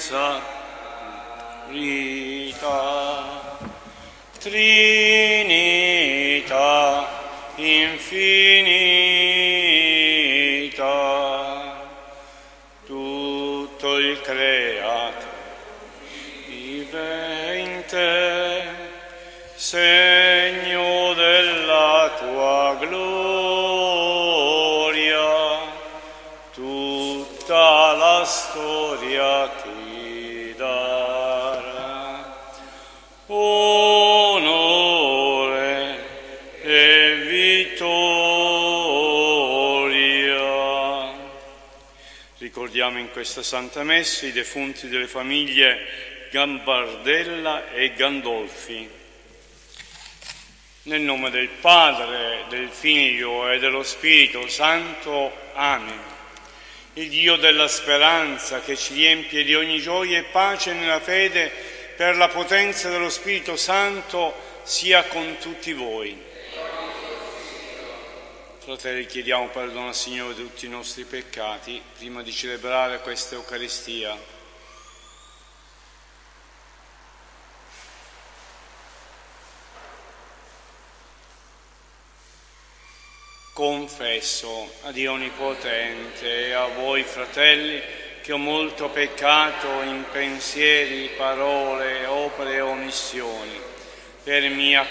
Trinità infinita, tutto il creato vive in te, segno della tua gloria, tutta la storia ti darà onore e vittoria. Ricordiamo in questa Santa Messa i defunti delle famiglie Gambardella e Gandolfi. Nel nome del Padre, del Figlio e dello Spirito Santo. Amen. Il Dio della speranza, che ci riempie di ogni gioia e pace nella fede per la potenza dello Spirito Santo, sia con tutti voi. Fratelli, chiediamo perdono al Signore di tutti i nostri peccati prima di celebrare questa Eucaristia. Confesso a Dio Onnipotente e a voi, fratelli, che ho molto peccato in pensieri, parole, opere e omissioni, per mia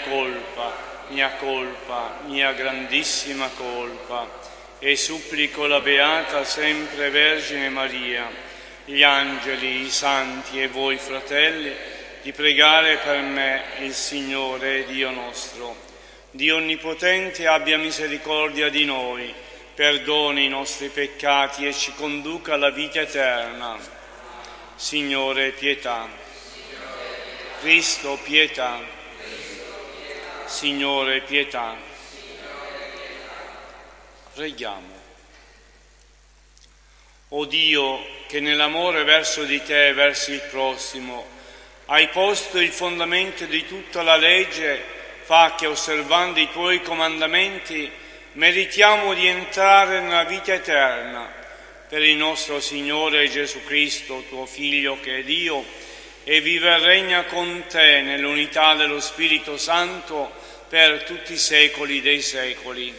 grandissima colpa, e supplico la Beata sempre Vergine Maria, gli angeli, i santi e voi, fratelli, di pregare per me il Signore Dio nostro. Dio Onnipotente abbia misericordia di noi, perdoni i nostri peccati e ci conduca alla vita eterna. Signore, pietà. Cristo, pietà. Signore, pietà. Preghiamo. O Dio, che nell'amore verso di te e verso il prossimo hai posto il fondamento di tutta la legge, fa che, osservando i tuoi comandamenti, meritiamo di entrare nella vita eterna, per il nostro Signore Gesù Cristo, tuo Figlio, che è Dio, e vive e regna con te nell'unità dello Spirito Santo per tutti i secoli dei secoli.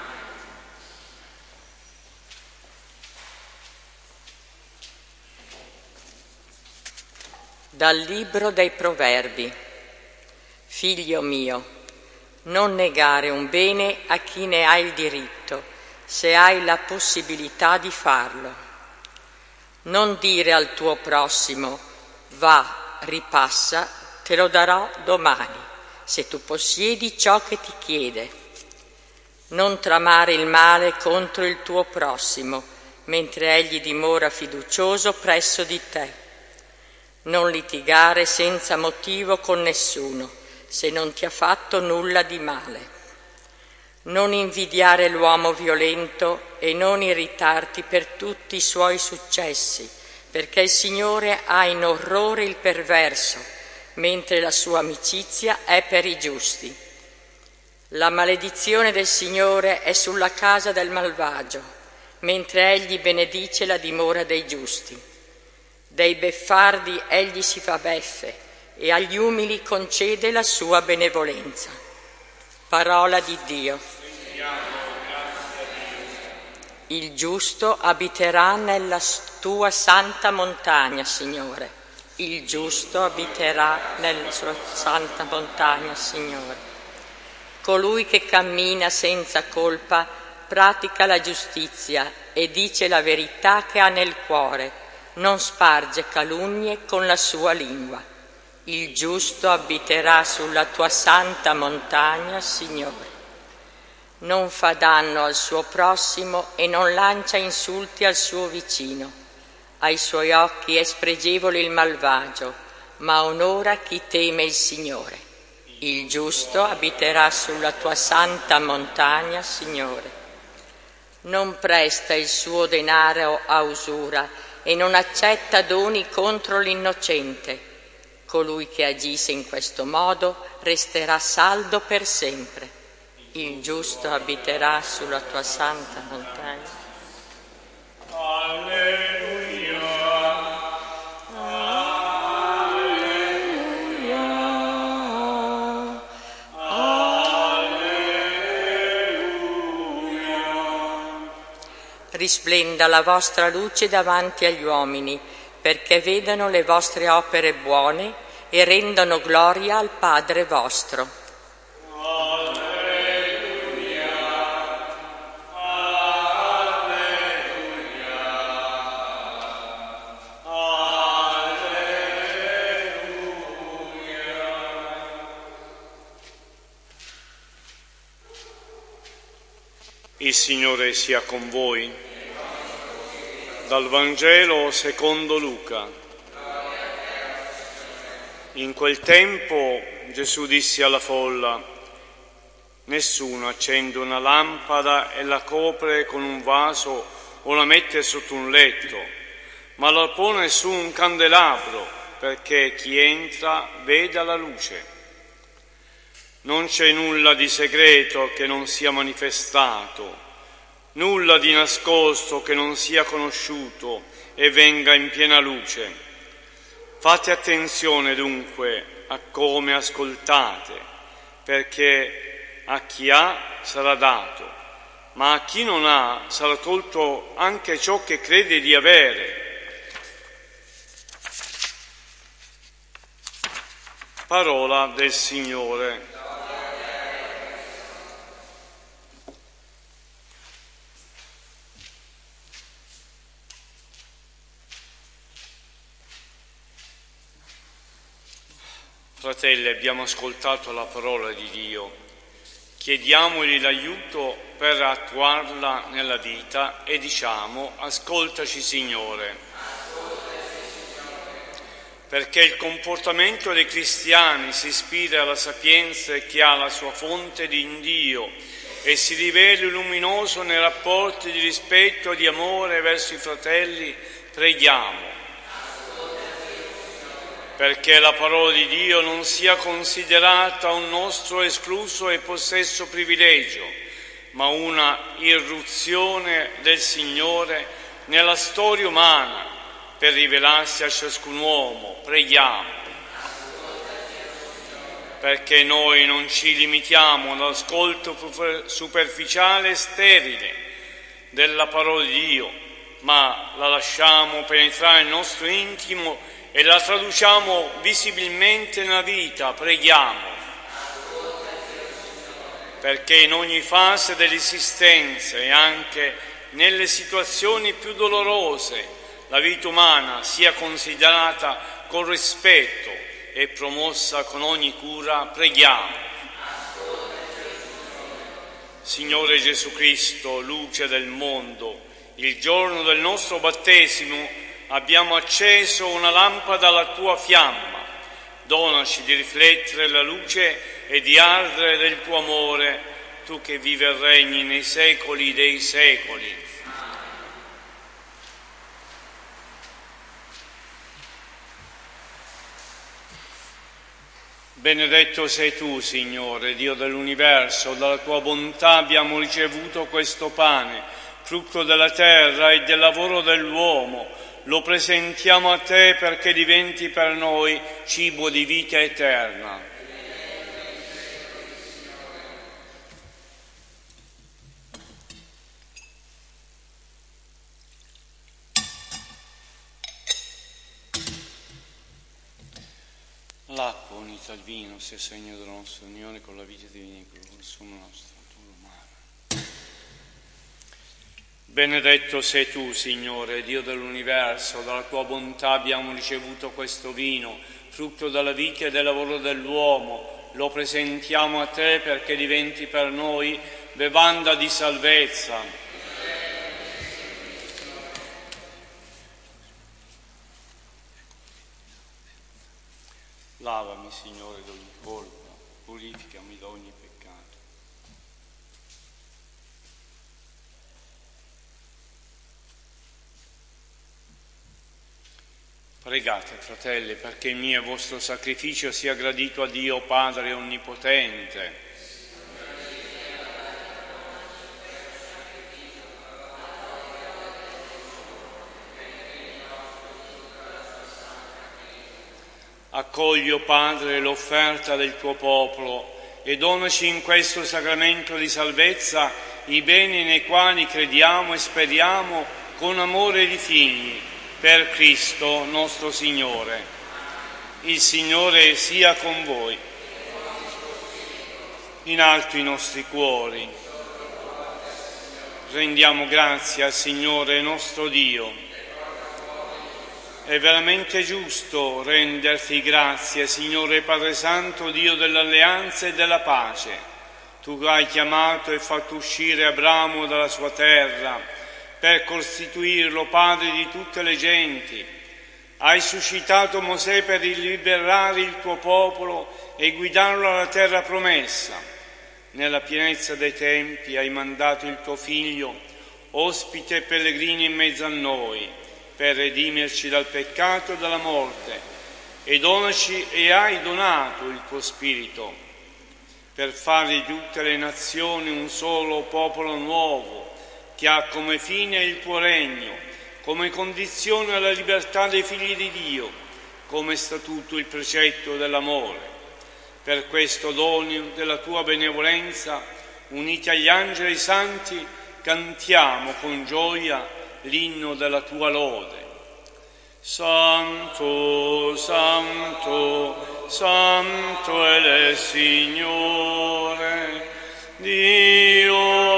Dal Libro dei Proverbi. Figlio mio, non negare un bene a chi ne ha il diritto, se hai la possibilità di farlo. Non dire al tuo prossimo, va, ripassa, te lo darò domani, se tu possiedi ciò che ti chiede. Non tramare il male contro il tuo prossimo, mentre egli dimora fiducioso presso di te. Non litigare senza motivo con nessuno, se non ti ha fatto nulla di male. Non invidiare l'uomo violento e non irritarti per tutti i suoi successi, perché il Signore ha in orrore il perverso, mentre la sua amicizia è per i giusti. La maledizione del Signore è sulla casa del malvagio, mentre egli benedice la dimora dei giusti. Dei beffardi egli si fa beffe, e agli umili concede la sua benevolenza. Parola di Dio. Il giusto abiterà nella tua santa montagna, Signore. Il giusto abiterà nella sua santa montagna, Signore. Colui che cammina senza colpa pratica la giustizia e dice la verità che ha nel cuore, non sparge calunnie con la sua lingua. Il giusto abiterà sulla tua santa montagna, Signore. Non fa danno al suo prossimo e non lancia insulti al suo vicino. Ai suoi occhi è spregevole il malvagio, ma onora chi teme il Signore. Il giusto abiterà sulla tua santa montagna, Signore. Non presta il suo denaro a usura e non accetta doni contro l'innocente. Colui che agisce in questo modo resterà saldo per sempre. Il giusto abiterà sulla tua santa montagna. Alleluia. risplenda la vostra luce davanti agli uomini, perché vedano le vostre opere buone e rendano gloria al Padre vostro. Il Signore sia con voi. Dal Vangelo secondo Luca. In quel tempo Gesù disse alla folla: nessuno accende una lampada e la copre con un vaso o la mette sotto un letto, ma la pone su un candelabro, perché chi entra veda la luce. Non c'è nulla di segreto che non sia manifestato, nulla di nascosto che non sia conosciuto e venga in piena luce. Fate attenzione dunque a come ascoltate, perché a chi ha sarà dato, ma a chi non ha sarà tolto anche ciò che crede di avere. Parola del Signore. Fratelli, abbiamo ascoltato la parola di Dio. Chiediamogli l'aiuto per attuarla nella vita e diciamo: ascoltaci Signore. Perché il comportamento dei cristiani si ispira alla sapienza che ha la sua fonte in Dio e si riveli luminoso nei rapporti di rispetto e di amore verso i fratelli, preghiamo. Perché la parola di Dio non sia considerata un nostro escluso e possesso privilegio, ma una irruzione del Signore nella storia umana per rivelarsi a ciascun uomo. Preghiamo. Perché noi non ci limitiamo all'ascolto superficiale e sterile della parola di Dio, ma la lasciamo penetrare nel nostro intimo e la traduciamo visibilmente nella vita. Preghiamo. Perché in ogni fase dell'esistenza e anche nelle situazioni più dolorose la vita umana sia considerata con rispetto e promossa con ogni cura. Preghiamo. Signore Gesù Cristo, luce del mondo, il giorno del nostro battesimo abbiamo acceso una lampada alla tua fiamma. Donaci di riflettere la luce e di ardere del tuo amore, tu che vivi e regni nei secoli dei secoli. Benedetto sei tu, Signore, Dio dell'universo, dalla tua bontà abbiamo ricevuto questo pane, frutto della terra e del lavoro dell'uomo. Lo presentiamo a te perché diventi per noi cibo di vita eterna. L'acqua unita al vino sia segno della nostra unione con la vita divina e con il consumo nostro. Benedetto sei tu, Signore, Dio dell'universo, dalla tua bontà abbiamo ricevuto questo vino, frutto della vita e del lavoro dell'uomo. Lo presentiamo a te perché diventi per noi bevanda di salvezza. Lavami, Signore, da ogni colpa, purificami da ogni peccato. Pregate, fratelli, perché il mio e vostro sacrificio sia gradito a Dio Padre Onnipotente. Accogli, o Padre, l'offerta del tuo popolo e donaci in questo sacramento di salvezza i beni nei quali crediamo e speriamo con amore di figli, per Cristo nostro Signore. Il Signore sia con voi. In alto i nostri cuori. Rendiamo grazie al Signore nostro Dio. È veramente giusto renderti grazie, Signore Padre Santo, Dio dell'alleanza e della pace. Tu hai chiamato e fatto uscire Abramo dalla sua terra per costituirlo padre di tutte le genti. Hai suscitato Mosè per liberare il tuo popolo e guidarlo alla terra promessa. Nella pienezza dei tempi hai mandato il tuo Figlio, ospite e pellegrino in mezzo a noi, per redimerci dal peccato e dalla morte, e hai donato il tuo Spirito, per fare di tutte le nazioni un solo popolo nuovo, che ha come fine il tuo regno, come condizione la libertà dei figli di Dio, come statuto il precetto dell'amore. Per questo dono della tua benevolenza, uniti agli angeli santi, cantiamo con gioia l'inno della tua lode. Santo, Santo, Santo è il Signore, Dio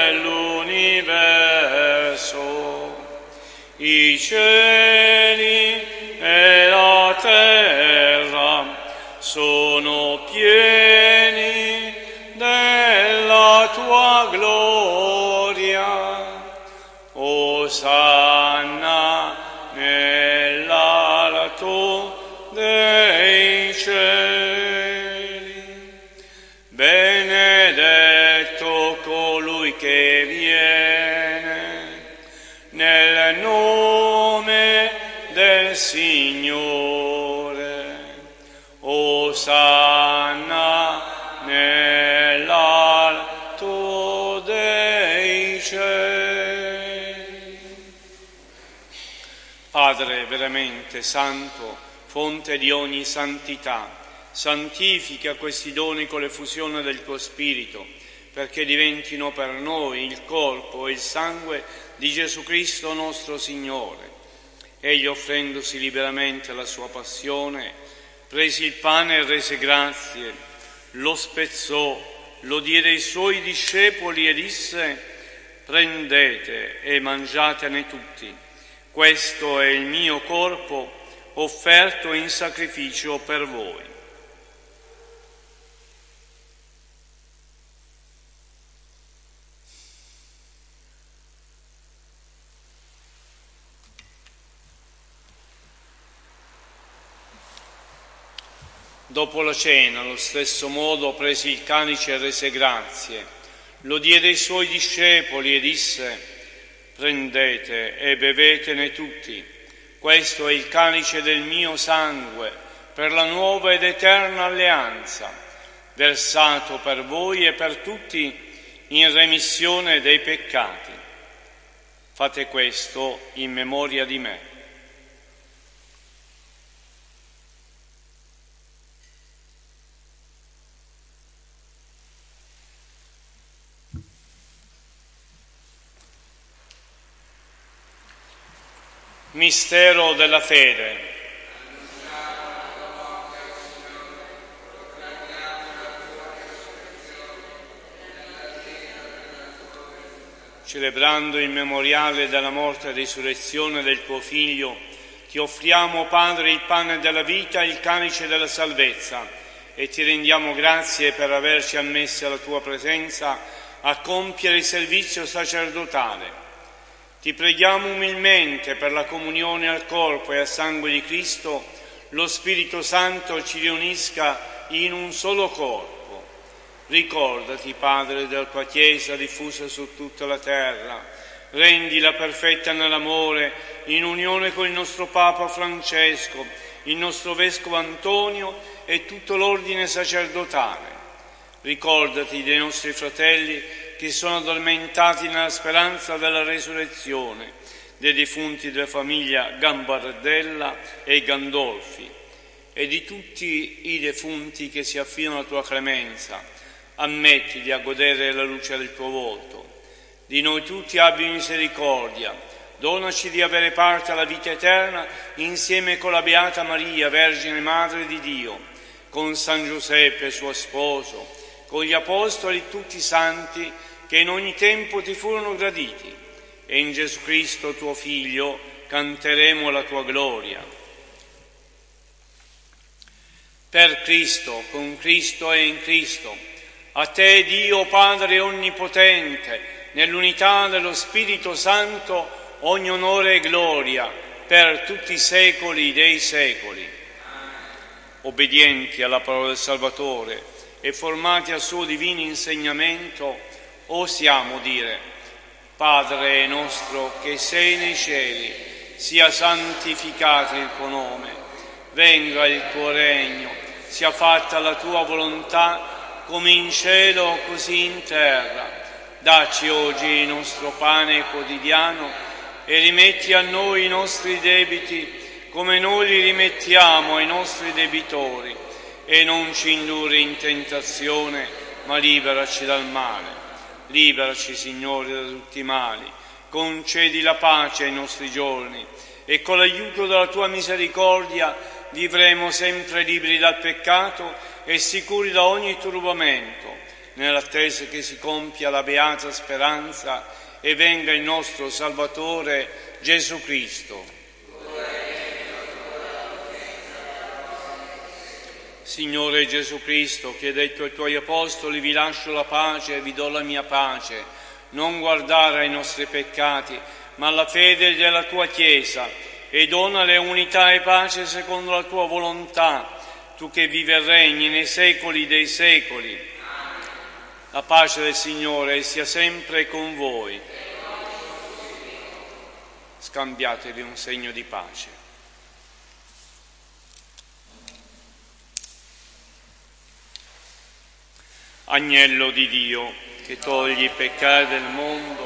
dell'universo. I cieli e la terra sono pieni della tua gloria. Osanna nell'alto dei cieli. Benedetto colui che viene nel nome del Signore. Osanna nell'alto dei cieli. Padre veramente santo, fonte di ogni santità, santifica questi doni con l'effusione del tuo Spirito, perché diventino per noi il corpo e il sangue di Gesù Cristo nostro Signore. Egli, offrendosi liberamente alla sua passione, prese il pane e rese grazie, lo spezzò, lo diede ai suoi discepoli e disse: prendete e mangiatene tutti, questo è il mio corpo offerto in sacrificio per voi. Dopo la cena, allo stesso modo, prese il calice e rese grazie, lo diede ai suoi discepoli e disse: prendete e bevetene tutti, questo è il calice del mio sangue, per la nuova ed eterna alleanza, versato per voi e per tutti in remissione dei peccati. Fate questo in memoria di me. Mistero della fede. Celebrando il memoriale della morte e risurrezione del tuo Figlio, ti offriamo, Padre, il pane della vita e il calice della salvezza, e ti rendiamo grazie per averci ammessi alla tua presenza a compiere il servizio sacerdotale. Ti preghiamo umilmente per la comunione al corpo e al sangue di Cristo, lo Spirito Santo ci riunisca in un solo corpo. Ricordati, Padre, della tua Chiesa diffusa su tutta la terra, rendila perfetta nell'amore, in unione con il nostro Papa Francesco, il nostro Vescovo Antonio e tutto l'ordine sacerdotale. Ricordati dei nostri fratelli che sono addormentati nella speranza della resurrezione, dei defunti della famiglia Gambardella e Gandolfi, e di tutti i defunti che si affidano alla tua clemenza. Ammettili a godere la luce del tuo volto. Di noi tutti abbi misericordia. Donaci di avere parte alla vita eterna insieme con la Beata Maria, Vergine Madre di Dio, con San Giuseppe, suo sposo, con gli Apostoli e tutti i santi che in ogni tempo ti furono graditi. E in Gesù Cristo, tuo Figlio, canteremo la tua gloria. Per Cristo, con Cristo e in Cristo, a te Dio Padre Onnipotente, nell'unità dello Spirito Santo, ogni onore e gloria per tutti i secoli dei secoli. Obbedienti alla parola del Salvatore e formati al suo divino insegnamento, osiamo dire: Padre nostro che sei nei cieli, sia santificato il tuo nome, venga il tuo regno, sia fatta la tua volontà come in cielo così in terra. Dacci oggi il nostro pane quotidiano e rimetti a noi i nostri debiti come noi li rimettiamo ai nostri debitori, e non ci indurre in tentazione, ma liberaci dal male. Liberaci, Signore, da tutti i mali, concedi la pace ai nostri giorni e con l'aiuto della tua misericordia vivremo sempre liberi dal peccato e sicuri da ogni turbamento, nell'attesa che si compia la beata speranza e venga il nostro Salvatore Gesù Cristo. Signore Gesù Cristo, che hai detto ai tuoi apostoli: vi lascio la pace e vi do la mia pace, non guardare ai nostri peccati, ma alla fede della tua Chiesa, e donale unità e pace secondo la tua volontà, tu che vivi e regni nei secoli dei secoli. La pace del Signore sia sempre con voi. Scambiatevi un segno di pace. Agnello di Dio, che togli i peccati del mondo,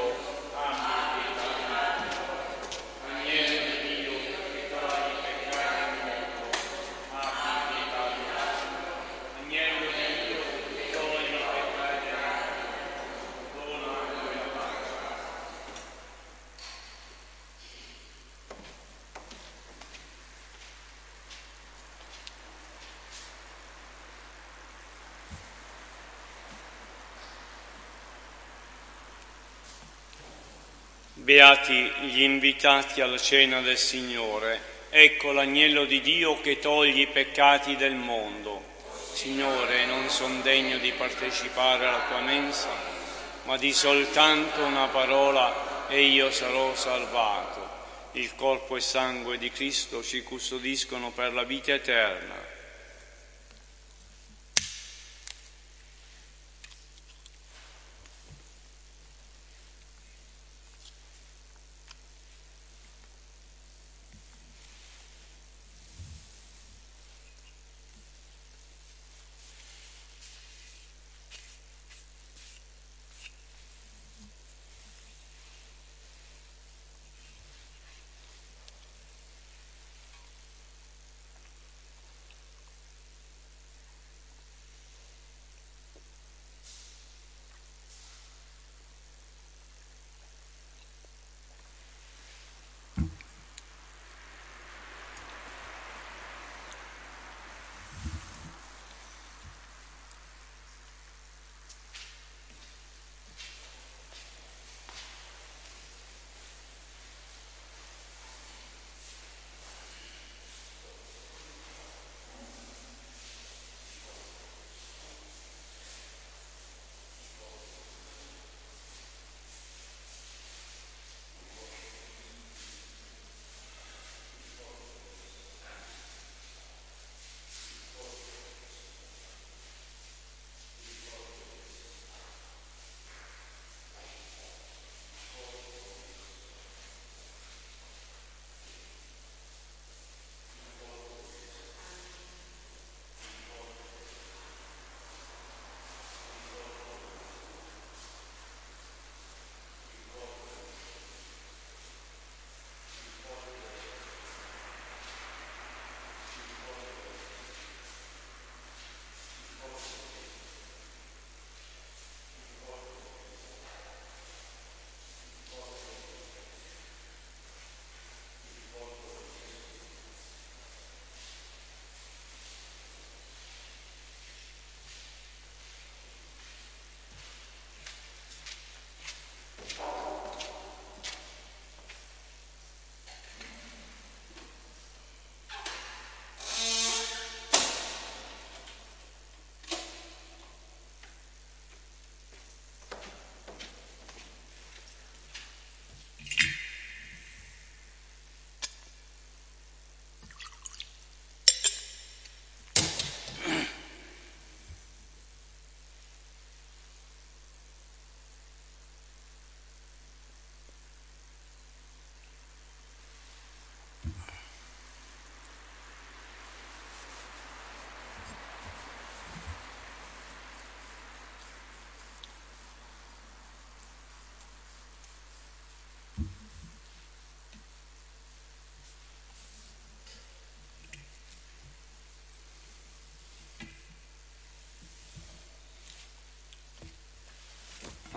beati gli invitati alla cena del Signore. Ecco l'agnello di Dio che toglie i peccati del mondo. Signore, non son degno di partecipare alla tua mensa, ma di soltanto una parola e io sarò salvato. Il corpo e sangue di Cristo ci custodiscono per la vita eterna.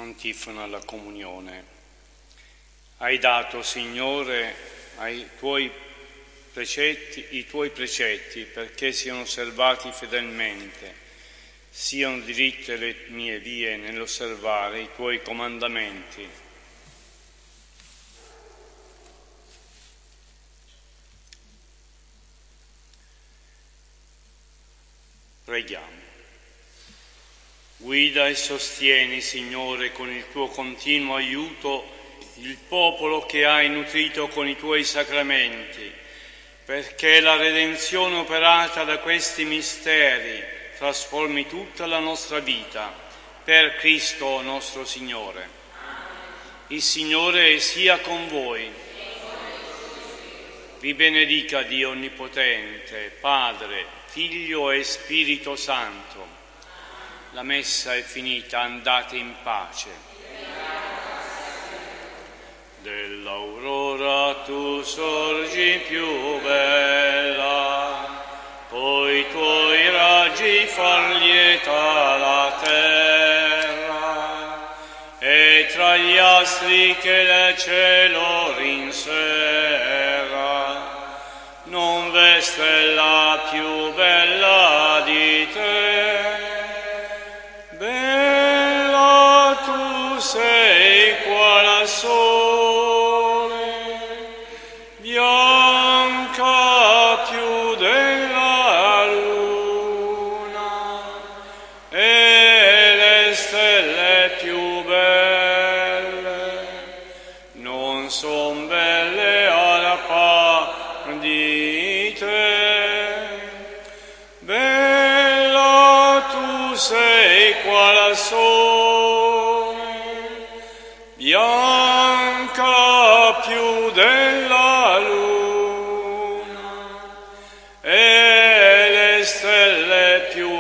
Antifona alla comunione. Hai dato, Signore, i tuoi precetti perché siano osservati fedelmente, siano diritte le mie vie nell'osservare i tuoi comandamenti. Preghiamo. Guida e sostieni, Signore, con il tuo continuo aiuto il popolo che hai nutrito con i tuoi sacramenti, perché la redenzione operata da questi misteri trasformi tutta la nostra vita, per Cristo nostro Signore. Il Signore sia con voi. Vi benedica Dio Onnipotente, Padre, Figlio e Spirito Santo. La messa è finita, andate in pace. Dell'aurora tu sorgi più bella, poi i tuoi raggi far lieta la terra, e tra gli astri che del cielo rinserra, non v'è stella più bella di te. Bella tu sei qual al sole, bianca più della luna, e le stelle più belle non son belle alla par di te. Bella tu sei qual al sole, bianca più della luna, e le stelle più